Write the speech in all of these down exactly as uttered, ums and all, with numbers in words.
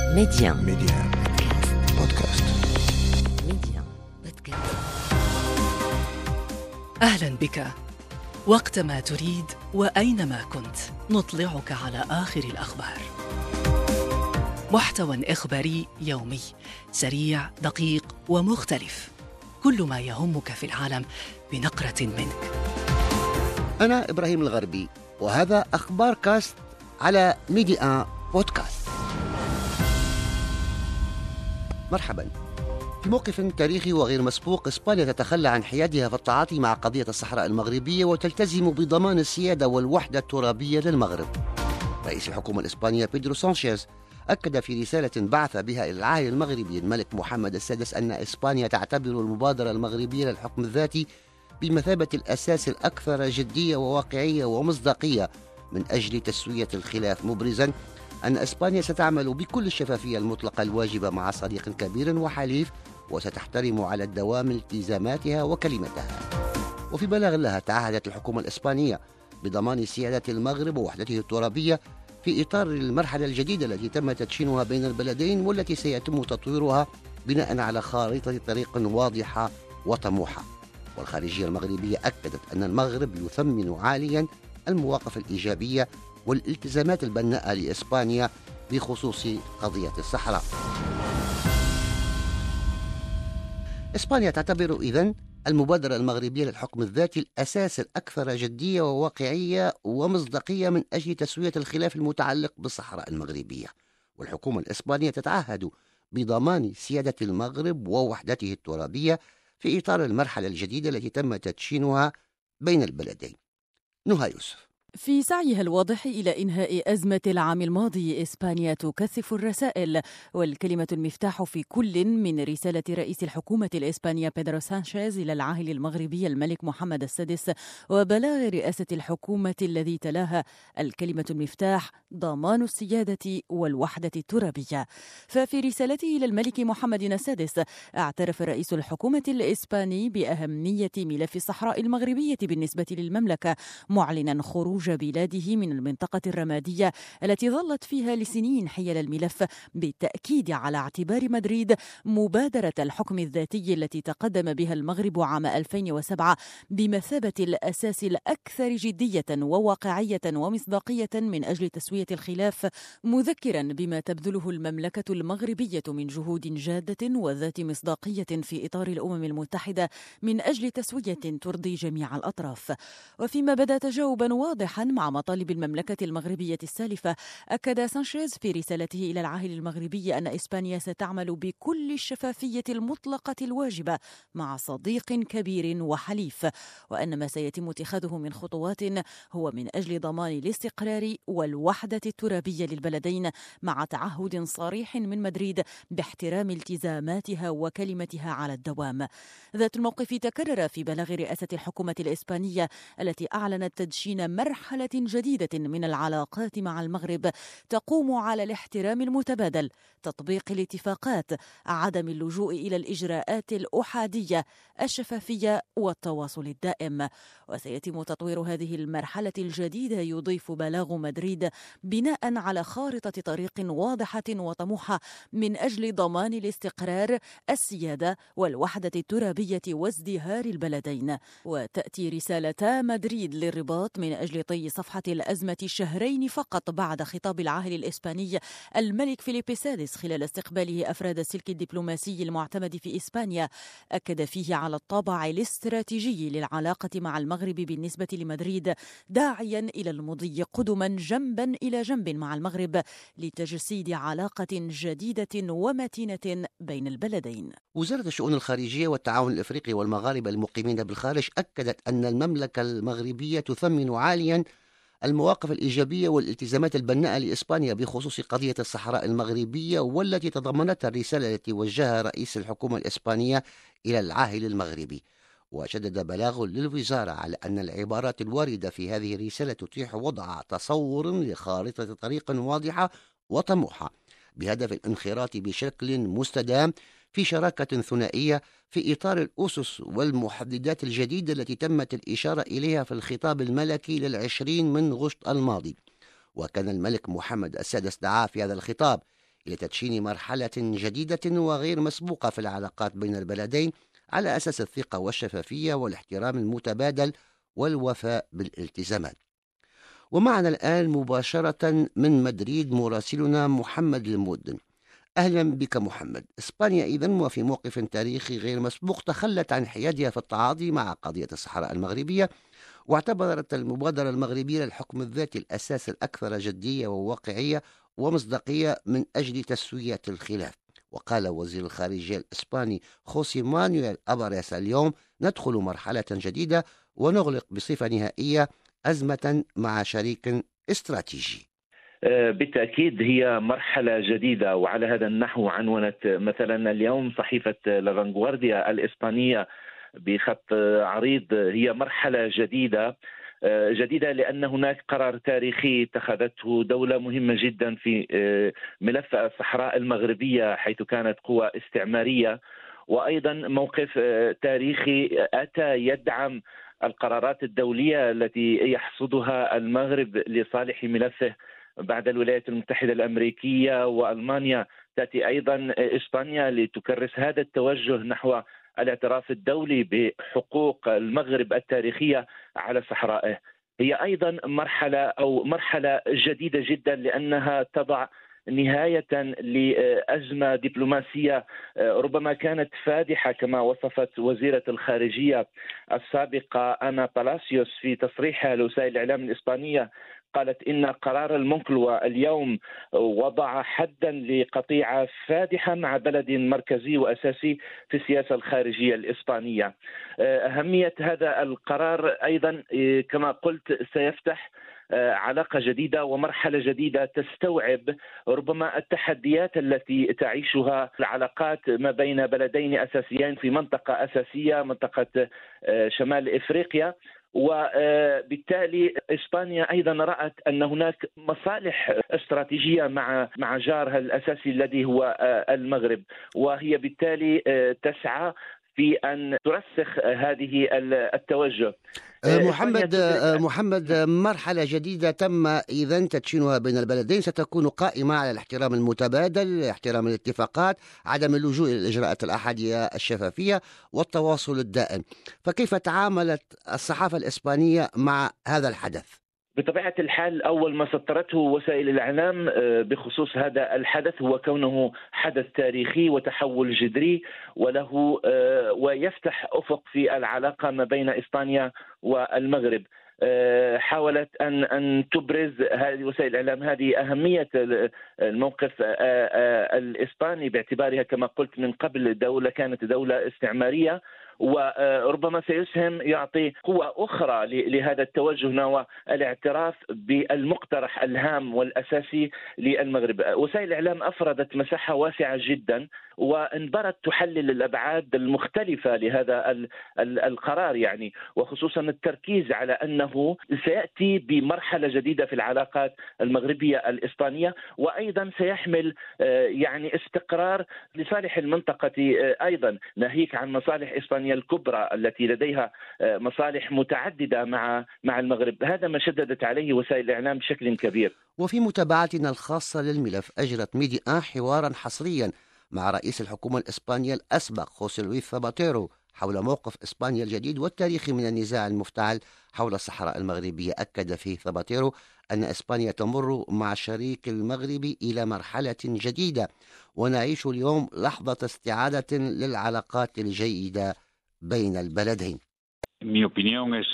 ميديان ميديان بودكاست. ميديان بودكاست. أهلا بك. وقتما تريد وأينما كنت نطلعك على آخر الأخبار. محتوى إخباري يومي سريع دقيق ومختلف، كل ما يهمك في العالم بنقرة منك. أنا إبراهيم الغربي، وهذا أخبار كاست على ميديان بودكاست. مرحبا. في موقف تاريخي وغير مسبوق، إسبانيا تتخلى عن حيادها في التعاطي مع قضية الصحراء المغربية وتلتزم بضمان السيادة والوحدة الترابية للمغرب. رئيس الحكومة الإسبانية بيدرو سانشيز أكد في رسالة بعث بها إلى العاهل المغربي الملك محمد السادس أن إسبانيا تعتبر المبادرة المغربية للحكم الذاتي بمثابة الأساس الأكثر جدية وواقعية ومصداقية من أجل تسوية الخلاف، مبرزا أن إسبانيا ستعمل بكل الشفافية المطلقة الواجبة مع صديق كبير وحليف، وستحترم على الدوام التزاماتها وكلمتها. وفي بلاغ لها، تعهدت الحكومة الإسبانية بضمان سيادة المغرب ووحدته الترابية في إطار المرحلة الجديدة التي تم تدشينها بين البلدين، والتي سيتم تطويرها بناء على خارطة طريق واضحة وطموحة. والخارجية المغربية أكدت أن المغرب يثمن عاليا المواقف الإيجابية والالتزامات البناءة لإسبانيا بخصوص قضية الصحراء. إسبانيا تعتبر إذن المبادرة المغربية للحكم الذاتي الأساس الأكثر جدية وواقعية ومصداقية من أجل تسوية الخلاف المتعلق بالصحراء المغربية. والحكومة الإسبانية تتعهد بضمان سيادة المغرب ووحدته الترابية في إطار المرحلة الجديدة التي تم تدشينها بين البلدين. نهى يوسف. في سعيها الواضح إلى إنهاء أزمة العام الماضي، إسبانيا تكثف الرسائل، والكلمة المفتاح في كل من رسالة رئيس الحكومة الإسبانية بيدرو سانشيز إلى العاهل المغربي الملك محمد السادس وبلاغ رئاسة الحكومة الذي تلاها الكلمة المفتاح ضمان السيادة والوحدة الترابية. ففي رسالته إلى الملك محمد السادس اعترف رئيس الحكومة الإسباني بأهمية ملف الصحراء المغربية بالنسبة للمملكة، معلنا خروج بلاده من المنطقة الرمادية التي ظلت فيها لسنين حيال الملف، بالتأكيد على اعتبار مدريد مبادرة الحكم الذاتي التي تقدم بها المغرب عام ألفين وسبعة بمثابة الأساس الأكثر جدية وواقعية ومصداقية من أجل تسوية الخلاف، مذكرا بما تبذله المملكة المغربية من جهود جادة وذات مصداقية في إطار الأمم المتحدة من أجل تسوية ترضي جميع الأطراف. وفيما بدا تجاوبا واضحا مع مطالب المملكة المغربية السالفة، أكد سانشيز في رسالته إلى العاهل المغربي أن إسبانيا ستعمل بكل الشفافية المطلقة الواجبة مع صديق كبير وحليف، وأن ما سيتم اتخاذه من خطوات هو من أجل ضمان الاستقرار والوحدة الترابية للبلدين، مع تعهد صريح من مدريد باحترام التزاماتها وكلمتها على الدوام. ذات الموقف تكرر في بلاغ رئاسة الحكومة الإسبانية التي أعلنت تدشين مرحلة جديدة من العلاقات مع المغرب تقوم على الاحترام المتبادل، تطبيق الاتفاقات، عدم اللجوء إلى الإجراءات الأحادية، الشفافية والتواصل الدائم. وسيتم تطوير هذه المرحلة الجديدة، يضيف بلاغ مدريد، بناء على خارطة طريق واضحة وطموحة من أجل ضمان الاستقرار، السيادة والوحدة الترابية وازدهار البلدين. وتأتي رسالة مدريد للرباط من أجل طي صفحة الأزمة شهرين فقط بعد خطاب العاهل الإسباني الملك فيليب السادس خلال استقباله أفراد السلك الدبلوماسي المعتمد في إسبانيا. أكد فيه على الطابع الاستراتيجي للعلاقة مع المغرب بالنسبة لمدريد، داعيا إلى المضي قدما جنبا إلى جنب مع المغرب لتجسيد علاقة جديدة ومتينة بين البلدين. وزارة الشؤون الخارجية والتعاون الإفريقي والمغاربة المقيمين بالخارج أكدت أن المملكة المغربية تثمن عاليا المواقف الإيجابية والالتزامات البناءة لإسبانيا بخصوص قضية الصحراء المغربية، والتي تضمنتها الرسالة التي وجهها رئيس الحكومة الإسبانية إلى العاهل المغربي. وشدد بلاغ للوزارة على أن العبارات الواردة في هذه الرسالة تتيح وضع تصور لخارطة طريق واضحة وطموحة بهدف الانخراط بشكل مستدام في شراكة ثنائية في إطار الأسس والمحددات الجديدة التي تمت الإشارة إليها في الخطاب الملكي للعشرين من غشت الماضي. وكان الملك محمد السادس دعا في هذا الخطاب إلى تدشين مرحلة جديدة وغير مسبوقة في العلاقات بين البلدين على أساس الثقة والشفافية والاحترام المتبادل والوفاء بالالتزامات. ومعنا الآن مباشرة من مدريد مراسلنا محمد المودن. أهلا بك محمد. إسبانيا إذن وفي موقف تاريخي غير مسبوق تخلت عن حيادها في التعاطي مع قضية الصحراء المغربية، واعتبرت المبادرة المغربية للحكم الذاتي الأساس الأكثر جدية وواقعية ومصداقية من أجل تسوية الخلاف. وقال وزير الخارجية الإسباني خوسي مانويل أباريس اليوم: ندخل مرحلة جديدة ونغلق بصفة نهائية أزمة مع شريك استراتيجي. بالتأكيد هي مرحلة جديدة، وعلى هذا النحو عنونت مثلا اليوم صحيفة لافانغوارديا الإسبانية بخط عريض: هي مرحلة جديدة جديدة لأن هناك قرار تاريخي اتخذته دولة مهمة جدا في ملف الصحراء المغربية، حيث كانت قوى استعمارية، وأيضا موقف تاريخي أتى يدعم القرارات الدولية التي يحصدها المغرب لصالح ملفه بعد الولايات المتحدة الأمريكية وألمانيا. تأتي أيضا إسبانيا لتكرس هذا التوجه نحو الاعتراف الدولي بحقوق المغرب التاريخية على صحرائه. هي أيضا مرحلة أو مرحلة جديدة جدا لأنها تضع نهاية لأزمة دبلوماسية ربما كانت فادحة، كما وصفت وزيرة الخارجية السابقة أنا بالاسيوس في تصريحها لوسائل الإعلام الإسبانية. قالت إن قرار المونكلوا اليوم وضع حدا لقطيعة فادحة مع بلد مركزي وأساسي في السياسة الخارجية الإسبانية. أهمية هذا القرار أيضا كما قلت سيفتح علاقة جديدة ومرحلة جديدة تستوعب ربما التحديات التي تعيشها العلاقات ما بين بلدين أساسيين في منطقة أساسية، منطقة شمال إفريقيا. وبالتالي إسبانيا أيضا رأت أن هناك مصالح استراتيجية مع مع جارها الأساسي الذي هو المغرب، وهي بالتالي تسعى في أن ترسخ هذه التوجه. محمد محمد مرحلة جديدة تم إذن تدشينها بين البلدين ستكون قائمة على الاحترام المتبادل، احترام الاتفاقات، عدم اللجوء إلى الإجراءات الأحادية، الشفافية والتواصل الدائم. فكيف تعاملت الصحافة الإسبانية مع هذا الحدث؟ بطبيعة الحال أول ما سطرته وسائل الإعلام بخصوص هذا الحدث هو كونه حدث تاريخي وتحول جذري وله ويفتح أفق في العلاقة ما بين إسبانيا والمغرب. حاولت أن أن تبرز هذه وسائل الإعلام هذه أهمية الموقف الإسباني باعتبارها كما قلت من قبل دولة كانت دولة استعمارية، وربما سيسهم يعطي قوة أخرى لهذا التوجه نحو الاعتراف بالمقترح الهام والأساسي للمغرب. وسائل الإعلام أفردت مساحة واسعة جدا وانبرت تحلل الأبعاد المختلفة لهذا القرار، يعني وخصوصا التركيز على أنه سيأتي بمرحلة جديدة في العلاقات المغربية الإسبانية، وأيضا سيحمل يعني استقرار لصالح المنطقة أيضا، ناهيك عن مصالح إسبانيا الكبرى التي لديها مصالح متعددة مع مع المغرب. هذا ما شددت عليه وسائل الإعلام بشكل كبير. وفي متابعتنا الخاصة للملف أجرت ميديا حوارا حصريا مع رئيس الحكومة الإسبانية الأسبق خوسي لويس زاباتيرو حول موقف إسبانيا الجديد والتاريخي من النزاع المفتعل حول الصحراء المغربية. أكد فيه زاباتيرو أن إسبانيا تمر مع الشريك المغربي إلى مرحلة جديدة، ونعيش اليوم لحظة استعادة للعلاقات الجيدة بين البلدين. Mi opinión es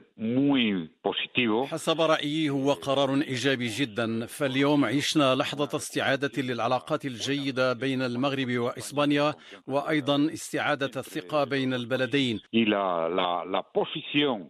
muy positivo. حسب رأيي هو قرار إيجابي جدا، فاليوم عشنا لحظة استعادة للعلاقات الجيدة بين المغرب وإسبانيا، وأيضا استعادة الثقة بين البلدين. Y la, la, la posición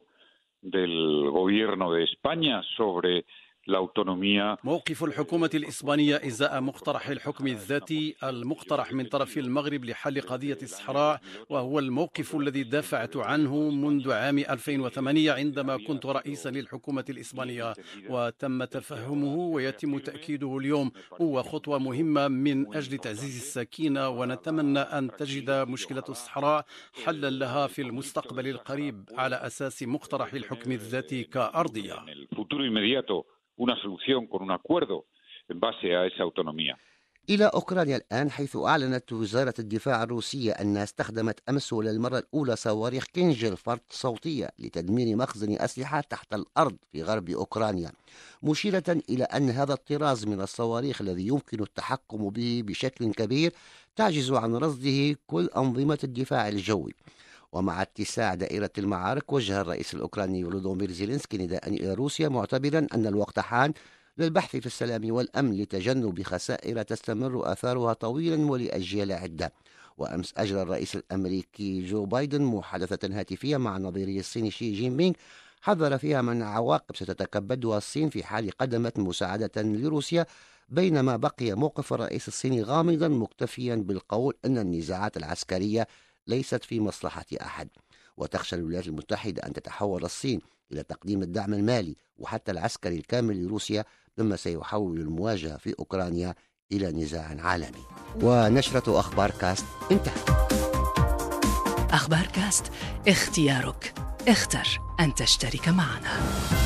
del gobierno de España sobre la autonomía. موقف الحكومة الإسبانية إزاء مقترح الحكم الذاتي المقترح من طرف المغرب لحل قضية الصحراء، وهو الموقف الذي دافعت عنه منذ عام ألفين وثمانية عندما كنت رئيسا للحكومة الإسبانية، وتم تفهمه ويتم تأكيده اليوم. هو خطوة مهمة من أجل تعزيز السكينة، ونتمنى أن تجد مشكلة الصحراء حلا لها في المستقبل القريب على أساس مقترح الحكم الذاتي كأرضية. una solución con un acuerdo en base a esa autonomía. إلى أوكرانيا الآن، حيث أعلنت وزارة الدفاع الروسية أنها استخدمت أمس وللمرة الأولى صواريخ كينجل فرد صوتية لتدمير مخزن أسلحة تحت الأرض في غرب أوكرانيا، مشيرة إلى أن هذا الطراز من الصواريخ الذي يمكن التحكم به بشكل كبير تعجز عن رصده كل أنظمة الدفاع الجوي. ومع اتساع دائرة المعارك، وجه الرئيس الأوكراني فولودومير زيلينسكي نداء إلى روسيا، معتبرا أن الوقت حان للبحث في السلام والأمن لتجنب خسائر تستمر آثارها طويلا ولأجيال عدة. وأمس أجرى الرئيس الأمريكي جو بايدن محادثة هاتفية مع نظيره الصيني شي جين بينغ، حذر فيها من عواقب ستتكبدها الصين في حال قدمت مساعدة لروسيا، بينما بقي موقف الرئيس الصيني غامضا، مكتفيا بالقول أن النزاعات العسكرية ليست في مصلحة أحد. وتخشى الولايات المتحدة أن تتحول الصين إلى تقديم الدعم المالي وحتى العسكري الكامل لروسيا، مما سيحول المواجهة في أوكرانيا إلى نزاع عالمي. ونشرة أخبار كاست انتهت. أخبار كاست، اختيارك، اختر أن تشترك معنا.